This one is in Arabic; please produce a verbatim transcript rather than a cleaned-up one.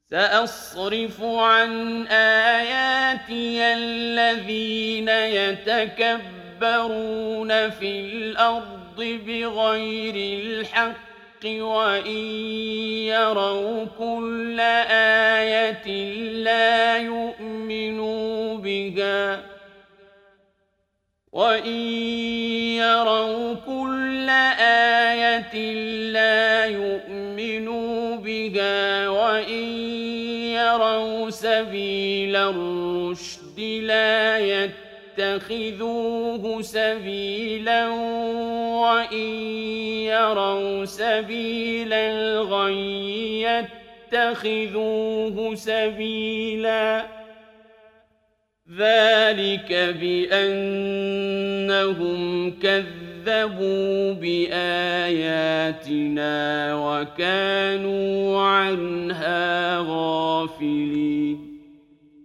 سأصرف عن آياتي الذين يتكبرون في الأرض بغير الحق وإن يروا كل آية لا يؤمنوا بها وإن يروا كل آية لا يؤمنوا بها وإن يروا سبيل الرشد لا يتخذوه سبيلا وإن يروا سبيل الغي يتخذوه سبيلا ذلك بأنهم كذبوا بآياتنا وكانوا عنها غافلين